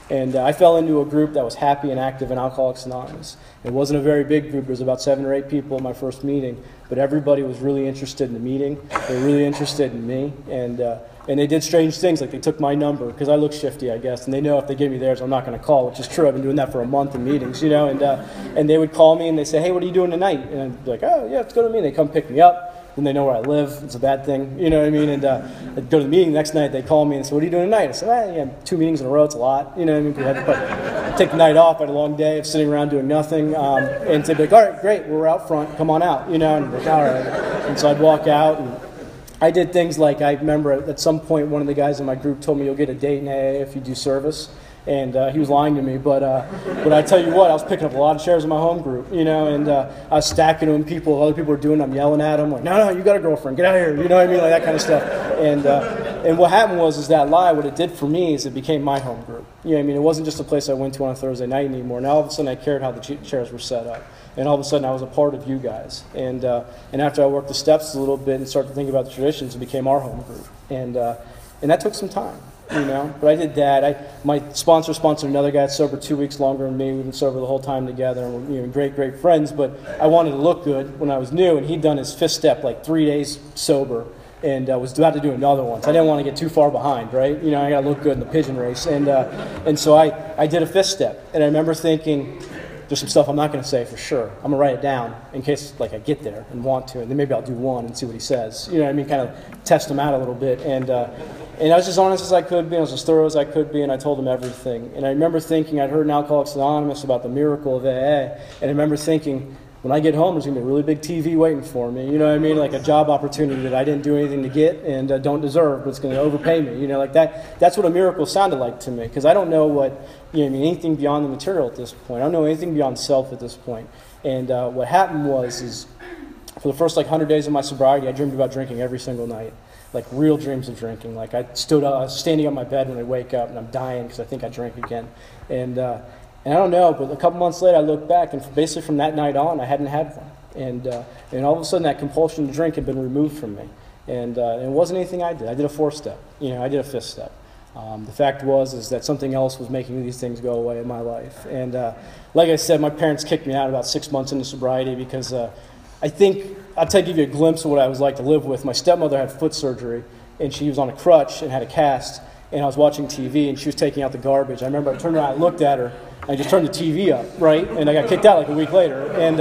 And uh, I fell into a group that was happy and active in Alcoholics Anonymous. It wasn't a very big group. There was about seven or eight people at my first meeting, but everybody was really interested in the meeting. They were really interested in me, and uh, and they did strange things, like they took my number, because I look shifty, I guess, and they know if they give me theirs, I'm not going to call, which is true. I've been doing that for a month in meetings, you know, and uh, and they would call me and they say, hey, what are you doing tonight? And I'd be like, oh, yeah, let's go to me. And they come pick me up. Then they know where I live. It's a bad thing, you know what I mean? And uh, I'd go to the meeting the next night. They call me and say, what are you doing tonight? I said, ah, yeah, two meetings in a row. It's a lot, you know what I mean? 'Cause I had to put, take the night off. I had a long day of sitting around doing nothing. Um, and they'd be like, all right, great, we're out front. Come on out, you know? And I'd be like, all right. And so I'd walk out, and I did things like, I remember at some point one of the guys in my group told me you'll get a date in A A if you do service. And uh, he was lying to me, but uh, but I tell you what, I was picking up a lot of shares in my home group, you know, and uh, I was stacking them. People, other people were doing them, I'm yelling at them, like, no, no, you got a girlfriend, get out of here, you know what I mean, like that kind of stuff. And uh, and what happened was, is that lie, what it did for me is it became my home group. You know what I mean? It wasn't just a place I went to on a Thursday night anymore. Now all of a sudden I cared how the chairs were set up, and all of a sudden I was a part of you guys. And uh, and after I worked the steps a little bit and started to think about the traditions, it became our home group. And uh, and that took some time. You know, but I did that. I my sponsor sponsored another guy that's sober two weeks longer than me. We've been sober the whole time together, and we're, you know, great, great friends. But I wanted to look good when I was new, and he'd done his fifth step like three days sober, and uh, was about to do another one. So I didn't want to get too far behind, right? You know, I got to look good in the pigeon race, and uh, and so I I did a fifth step, and I remember thinking, there's some stuff I'm not going to say for sure. I'm going to write it down in case like I get there and want to, and then maybe I'll do one and see what he says. You know what I mean? Kind of test him out a little bit. And uh, and I was as honest as I could be. I was as thorough as I could be, and I told him everything. And I remember thinking, I'd heard in Alcoholics Anonymous about the miracle of A A, and I remember thinking, when I get home, there's going to be a really big T V waiting for me. You know what I mean? Like a job opportunity that I didn't do anything to get and uh, don't deserve, but it's going to overpay me. You know, like that. That's what a miracle sounded like to me, because I don't know what, you know, I mean, anything beyond the material at this point. I don't know anything beyond self at this point. And uh, what happened was, is for the first like one hundred days of my sobriety, I dreamed about drinking every single night. Like real dreams of drinking. Like I stood up, I was standing on my bed when I wake up, and I'm dying because I think I drank again. And uh, and I don't know, but a couple months later, I look back, and basically from that night on, I hadn't had one. And uh, and all of a sudden, that compulsion to drink had been removed from me. And, uh, and it wasn't anything I did. I did a fourth step. You know, I did a fifth step. Um, the fact was is that something else was making these things go away in my life. And uh, like I said, my parents kicked me out about six months into sobriety because uh, I think, I'll tell you, give you a glimpse of what I was like to live with. My stepmother had foot surgery, and she was on a crutch and had a cast, and I was watching T V, and she was taking out the garbage. I remember I turned around, I looked at her, and I just turned the T V up, right? And I got kicked out like a week later. And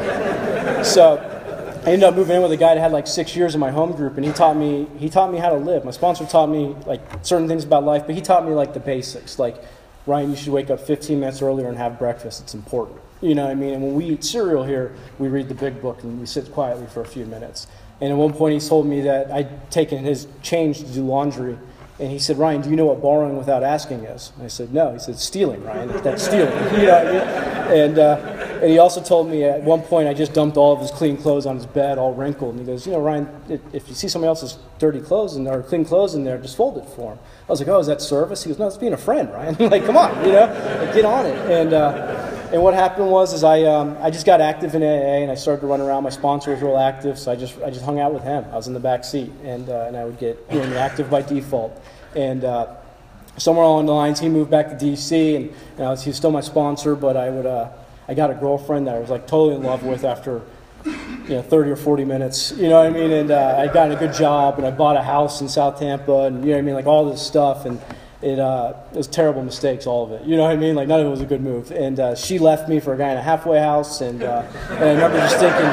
uh, so I ended up moving in with a guy that had like six years in my home group, and he taught me he taught me how to live. My sponsor taught me like certain things about life, but he taught me like the basics. Like, Ryan, you should wake up fifteen minutes earlier and have breakfast. It's important. You know what I mean? And when we eat cereal here, we read the big book and we sit quietly for a few minutes. And at one point he told me that I'd taken his change to do laundry. And he said, Ryan, do you know what borrowing without asking is? And I said, no. He said, stealing, Ryan. That's stealing. You know what I mean? And, uh, and he also told me at one point I just dumped all of his clean clothes on his bed, all wrinkled. And he goes, you know, Ryan, if you see somebody else's dirty clothes in there, or clean clothes in there, just fold it for him. I was like, oh, is that service? He goes, no, it's being a friend, Ryan. Like, come on, you know, like, get on it. And uh, and what happened was is I um, I just got active in A A, and I started to run around. My sponsor was real active, so I just I just hung out with him. I was in the back seat, and uh, and I would get, you know, active by default. And uh, somewhere along the lines, he moved back to D C, and you know, he was still my sponsor, but I would uh, I got a girlfriend that I was like totally in love with after, you know, thirty or forty minutes, you know what I mean? And uh, I got a good job, and I bought a house in South Tampa, and you know what I mean, like all this stuff, and it, uh, it was terrible mistakes, all of it, you know what I mean? Like none of it was a good move. And uh, she left me for a guy in a halfway house, and, uh, and I remember just thinking,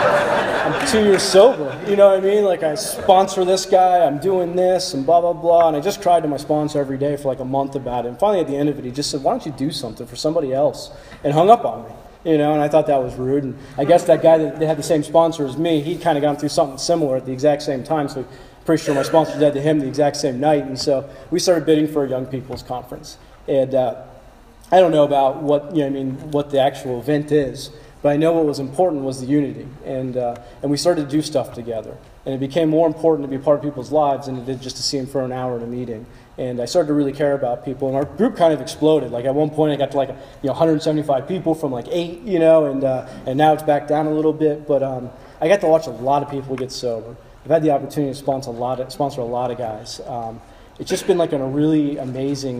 I'm two years sober, you know what I mean? Like I sponsor this guy, I'm doing this, and blah, blah, blah. And I just cried to my sponsor every day for like a month about it. And finally at the end of it, he just said, why don't you do something for somebody else? And hung up on me, you know, and I thought that was rude. And I guess that guy that had the same sponsor as me, he'd kind of gone through something similar at the exact same time. So I'm pretty sure my sponsor did to him the exact same night. And so we started bidding for a young people's conference. And uh, I don't know about what, you know, I mean, what the actual event is, but I know what was important was the unity, and uh, and we started to do stuff together. And it became more important to be part of people's lives than it did just to see them for an hour in a meeting. And I started to really care about people, and our group kind of exploded. Like at one point, I got to like you know one hundred seventy-five people from like eight, you know, and uh, and now it's back down a little bit. But um, I got to watch a lot of people get sober. I've had the opportunity to sponsor a lot of sponsor a lot of guys. Um, it's just been like a really amazing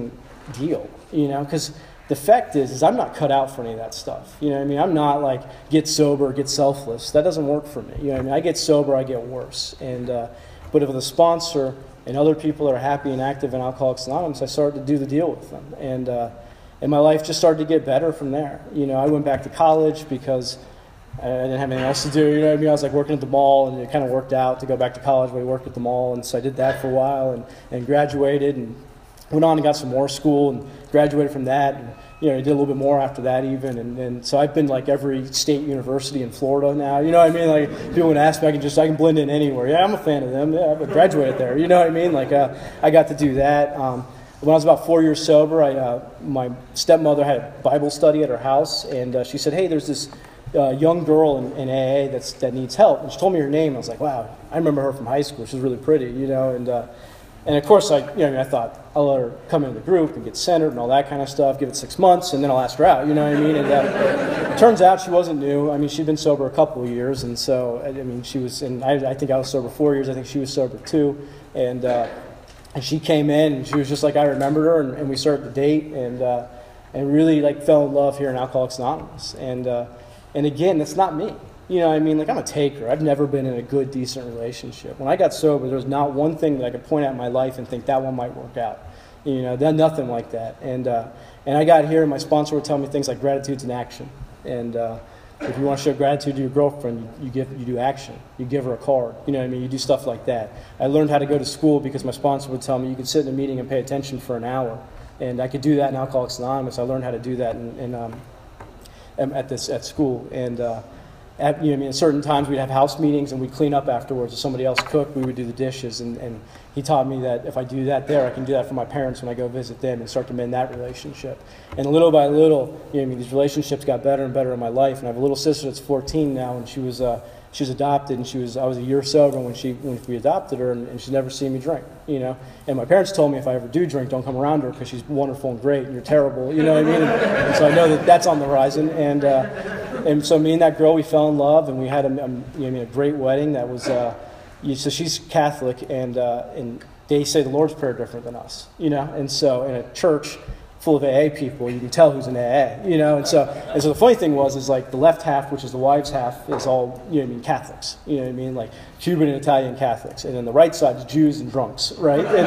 deal, you know, because the fact is, is I'm not cut out for any of that stuff. You know what I mean? I'm not like, get sober, get selfless. That doesn't work for me. You know what I mean? I get sober, I get worse. And uh, but if the sponsor and other people that are happy and active in Alcoholics Anonymous, I started to do the deal with them. And uh, and my life just started to get better from there. You know, I went back to college because I didn't have anything else to do. You know what I mean? I was like working at the mall, and it kind of worked out to go back to college where I worked at the mall. And so I did that for a while and, and graduated and went on and got some more school and graduated from that. And, you know, I did a little bit more after that even. And, and so I've been like every state university in Florida now. You know what I mean? Like people would ask me, I can just, I can blend in anywhere. Yeah, I'm a fan of them. Yeah, I graduated there. You know what I mean? Like uh, I got to do that. Um, when I was about four years sober, I, uh, my stepmother had a Bible study at her house. And uh, she said, hey, there's this uh, young girl in, in A A that's, that needs help. And she told me her name. I was like, wow, I remember her from high school. She was really pretty, you know. And uh, And of course, I, you know, I, mean, I thought I'll let her come into the group and get centered and all that kind of stuff. Give it six months, and then I'll ask her out. You know what I mean? And uh, it turns out she wasn't new. I mean, she'd been sober a couple of years, and so I mean, she was. And I, I think I was sober four years. I think she was sober two, and uh, and she came in, and she was just like I remembered her, and, and we started to date, and uh, and really like fell in love here in Alcoholics Anonymous. And uh, and again, that's not me. You know what I mean? Like, I'm a taker. I've never been in a good, decent relationship. When I got sober, there was not one thing that I could point out in my life and think that one might work out. You know, that, nothing like that. And uh, and I got here, and my sponsor would tell me things like gratitude's an action. And uh, if you want to show gratitude to your girlfriend, you, you, give, you do action. You give her a card. You know what I mean? You do stuff like that. I learned how to go to school because my sponsor would tell me you could sit in a meeting and pay attention for an hour. And I could do that in Alcoholics Anonymous. I learned how to do that in, in, um, at, this, at school. And... Uh, At, you know, I mean, at certain times we'd have house meetings and we'd clean up afterwards. If somebody else cooked, we would do the dishes. And, and he taught me that if I do that there, I can do that for my parents when I go visit them and start to mend that relationship. And little by little, you know, I mean, these relationships got better and better in my life. And I have a little sister that's fourteen now, and she was uh, she was adopted, and she was I was a year sober when she when we adopted her, and, and she's never seen me drink. You know, and my parents told me if I ever do drink, don't come around her because she's wonderful and great, and you're terrible. You know what I mean? And, and so I know that that's on the horizon. And uh, And so me and that girl, we fell in love, and we had a, a, you know, I mean, a great wedding. That was, uh, so she's Catholic, and uh, and they say the Lord's Prayer different than us, you know. And so in a church full of A A people, you can tell who's in A A, you know. And so and so the funny thing was, is like the left half, which is the wives' half, is all, you know what I mean, Catholics, you know what I mean, like Cuban and Italian Catholics, and then the right side is Jews and drunks, right? And,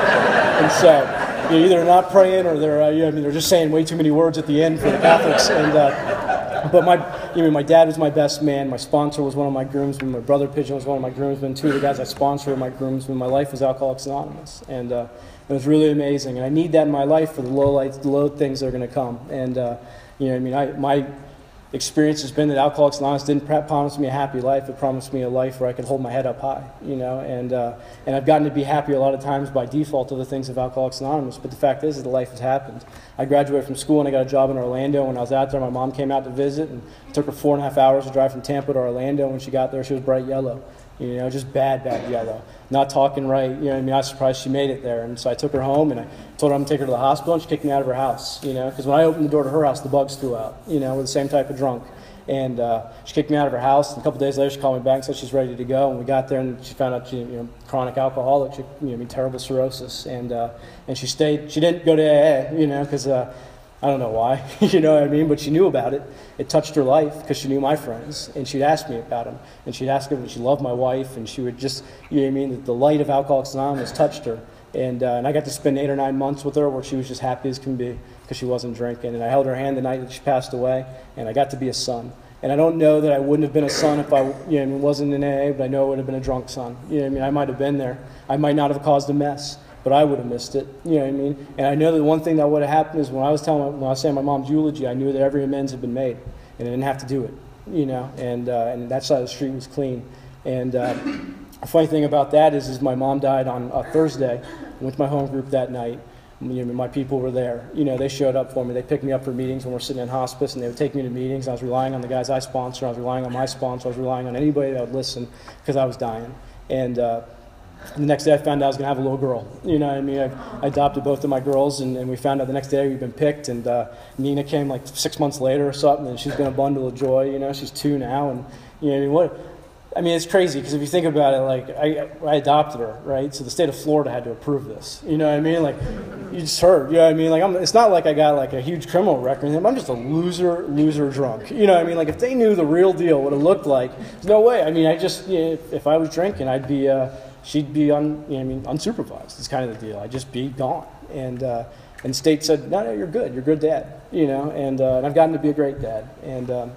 uh, and so you're either not praying or they're, uh, you know, I mean, they're just saying way too many words at the end for the Catholics, and. Uh, But my, you know, my dad was my best man. My sponsor was one of my groomsmen. My brother Pigeon was one of my groomsmen. Two of the guys I sponsored were my groomsmen. My life was Alcoholics Anonymous, and uh, it was really amazing. And I need that in my life for the low lights, the low things that are going to come. And uh, you know, I mean, I, my experience has been that Alcoholics Anonymous didn't promise me a happy life. It promised me a life where I could hold my head up high. You know, and uh, and I've gotten to be happy a lot of times by default of the things of Alcoholics Anonymous. But the fact is, that the life has happened. I graduated from school and I got a job in Orlando. When I was out there, my mom came out to visit, and it took her four and a half hours to drive from Tampa to Orlando. When she got there, she was bright yellow, you know, just bad, bad yellow, not talking right. You know, I mean, I was surprised she made it there. And so I took her home, and I told her I'm going to take her to the hospital, and she kicked me out of her house, you know, because when I opened the door to her house, the bugs flew out, you know, with the same type of drunk. And uh, she kicked me out of her house. And a couple days later, she called me back and said she's ready to go. And we got there, and she found out she, you know, chronic alcoholic, she, you know, I mean, terrible cirrhosis. And uh, and she stayed. She didn't go to A A, you know, because uh, I don't know why, you know what I mean. But she knew about it. It touched her life because she knew my friends, and she'd ask me about them. And she'd ask her if she loved my wife, and she would just, you know what I mean. That the light of Alcoholics Anonymous touched her. And uh, and I got to spend eight or nine months with her, where she was just happy as can be because she wasn't drinking. And I held her hand the night that she passed away, and I got to be a son. And I don't know that I wouldn't have been a son if I, you know, wasn't in A A, but I know I would have been a drunk son. You know what I mean? I might have been there. I might not have caused a mess, but I would have missed it. You know what I mean? And I know that one thing that would have happened is when I was telling, when I was saying my mom's eulogy, I knew that every amends had been made, and I didn't have to do it. You know, and uh, and that side of the street was clean. And uh, the funny thing about that is, is my mom died on a Thursday. I went to my home group that night. You know, my people were there. You know, they showed up for me. They picked me up for meetings when we're sitting in hospice, and they would take me to meetings. I was relying on the guys I sponsor. I was relying on my sponsor. I was relying on anybody that would listen because I was dying. And uh, the next day I found out I was going to have a little girl. You know what I mean? I, I adopted both of my girls, and, and we found out the next day we'd been picked. And uh, Nina came like six months later or something, and she's been a bundle of joy. You know, she's two now. And, you know, I mean, what... I mean, it's crazy because if you think about it, like, I, I adopted her, right? So the state of Florida had to approve this. You know what I mean? Like, you just heard, you know what I mean? Like, I'm, it's not like I got, like, a huge criminal record. I'm just a loser, loser drunk. You know what I mean? Like, if they knew the real deal, what it looked like, there's no way. I mean, I just, you know, if, if I was drinking, I'd be, uh, she'd be, un, you know what I mean, unsupervised. It's kind of the deal. I'd just be gone. And, uh, and the state said, no, no, you're good. You're a good dad. You know, and, uh, and I've gotten to be a great dad. And, um,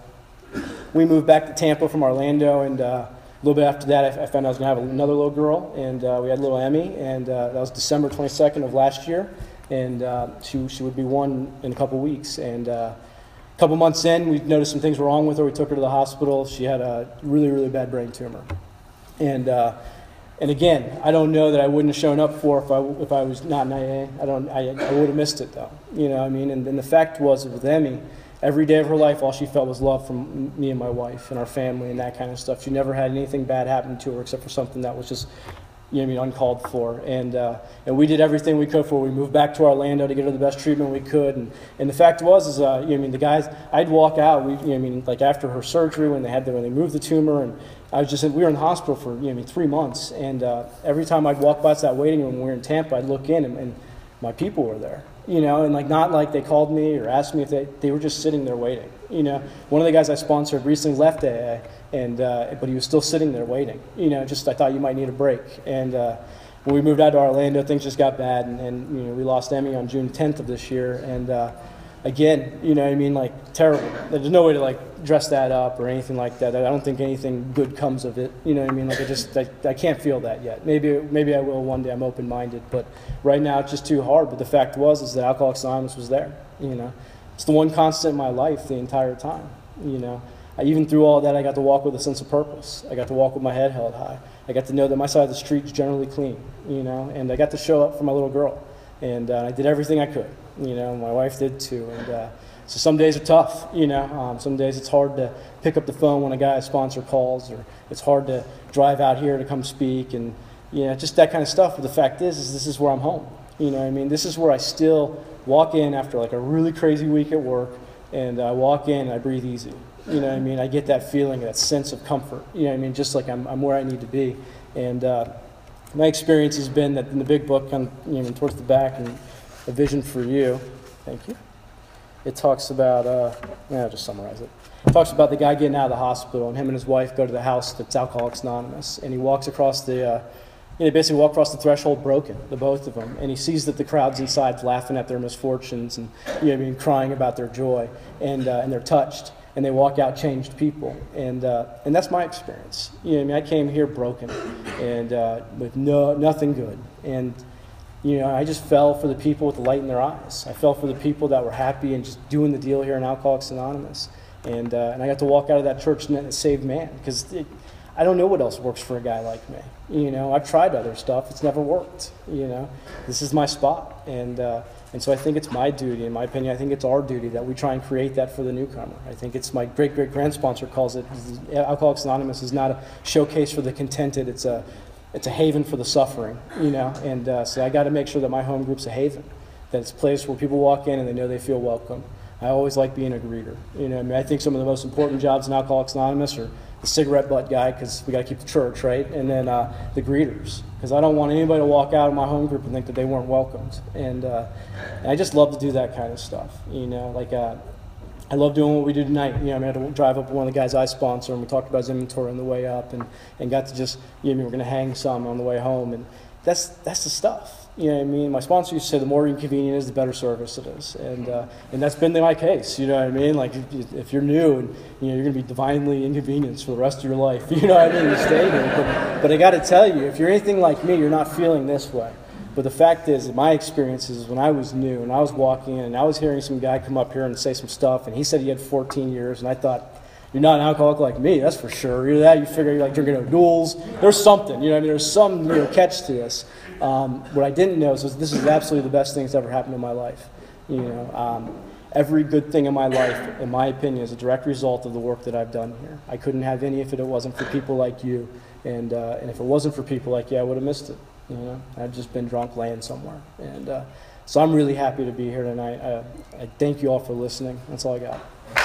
we moved back to Tampa from Orlando, and uh, a little bit after that, I, I found I was going to have another little girl, and uh, we had little Emmy, and uh, that was December twenty-second of last year, and uh, she she would be one in a couple weeks. And uh, a couple months in, we noticed some things were wrong with her. We took her to the hospital. She had a really, really bad brain tumor, and uh, and again, I don't know that I wouldn't have shown up for if I if I was not in I A. I don't. I, I would have missed it though. You know what I mean? And then the fact was with Emmy, every day of her life, all she felt was love from me and my wife and our family and that kind of stuff. She never had anything bad happen to her except for something that was just, you know what I mean, uncalled for. And uh, and we did everything we could for her. We moved back to Orlando to get her the best treatment we could. And, and the fact was, is, uh, you know what I mean, the guys, I'd walk out, we, you know what I mean, like after her surgery when they had the, when they moved the tumor, and I was just in, we were in the hospital for, you know what I mean, three months. And uh, every time I'd walk by that waiting room when we were in Tampa, I'd look in and, and my people were there. You know, and like not like they called me or asked me if they, they were just sitting there waiting. You know, one of the guys I sponsored recently left A A, and uh, but he was still sitting there waiting. You know, just I thought you might need a break. And uh, when we moved out to Orlando, things just got bad, and, and you know we lost Emmy on June tenth of this year. And uh, again, you know, what I mean, like terrible. There's no way to like dress that up or anything like that. I don't think anything good comes of it. You know what I mean? Like I just I, I can't feel that yet. Maybe maybe I will one day. I'm open-minded, but right now it's just too hard. But the fact was is that Alcoholics Anonymous was there. You know, it's the one constant in my life the entire time. You know, I, even through all that, I got to walk with a sense of purpose. I got to walk with my head held high. I got to know that my side of the street is generally clean. You know, and I got to show up for my little girl, and uh, I did everything I could. You know, my wife did too, and. Uh, So some days are tough, you know. Um, some days it's hard to pick up the phone when a guy, a sponsor, calls, or it's hard to drive out here to come speak, and you know, just that kind of stuff. But the fact is, is this is where I'm home. You know what I mean? This is where I still walk in after like a really crazy week at work, and I walk in and I breathe easy. You know what I mean? I get that feeling, that sense of comfort. You know what I mean? Just like I'm, I'm where I need to be. And uh, my experience has been that in the big book, on, you know, towards the back, and A Vision for You. Thank you. It talks about, uh, yeah, I'll just summarize it. It talks about the guy getting out of the hospital, and him and his wife go to the house that's Alcoholics Anonymous, and he walks across the, uh, you know, basically walk across the threshold broken, the both of them, and he sees that the crowd's inside laughing at their misfortunes and, you know, I mean, crying about their joy, and uh, and they're touched, and they walk out changed people, and uh, and that's my experience. You know, I mean, I came here broken, and uh, with no nothing good, and. You know, I just fell for the people with the light in their eyes. I fell for the people that were happy and just doing the deal here in Alcoholics Anonymous. And uh, and I got to walk out of that church a saved man, because I don't know what else works for a guy like me. You know, I've tried other stuff. It's never worked. You know, this is my spot. And uh, and so I think it's my duty, in my opinion, I think it's our duty that we try and create that for the newcomer. I think it's my great-great-grand-sponsor calls it, Alcoholics Anonymous is not a showcase for the contented. It's a It's a haven for the suffering, you know, and uh, so I got to make sure that my home group's a haven, that it's a place where people walk in and they know they feel welcome. I always like being a greeter, you know. I mean, I think some of the most important jobs in Alcoholics Anonymous are the cigarette butt guy, because we got to keep the church, right, and then uh, the greeters, because I don't want anybody to walk out of my home group and think that they weren't welcomed, and, uh, and I just love to do that kind of stuff, you know, like. Uh, I love doing what we do tonight. You know, I, mean, I had to drive up with one of the guys I sponsor, and we talked about his inventory on the way up, and, and got to just, you know, I mean, we're going to hang some on the way home, and that's that's the stuff. You know what I mean? My sponsor used to say the more inconvenient it is, the better service it is, and uh, and that's been my case. You know what I mean? Like if, if you're new and you know you're going to be divinely inconvenienced for the rest of your life, you know what I mean? You stay here, but, but I got to tell you, if you're anything like me, you're not feeling this way. But the fact is, my experience is when I was new and I was walking in and I was hearing some guy come up here and say some stuff, and he said he had fourteen years, and I thought, you're not an alcoholic like me, that's for sure. You're that, you figure you're like drinking O'Doul's. There's something, you know, I mean, there's some you know, catch to this. Um, what I didn't know is this is absolutely the best thing that's ever happened in my life. You know, um, every good thing in my life, in my opinion, is a direct result of the work that I've done here. I couldn't have any if it wasn't for people like you, and uh, and if it wasn't for people like you, I would have missed it. You know, I've just been drunk laying somewhere. And uh, so I'm really happy to be here tonight. I, I thank you all for listening. That's all I got.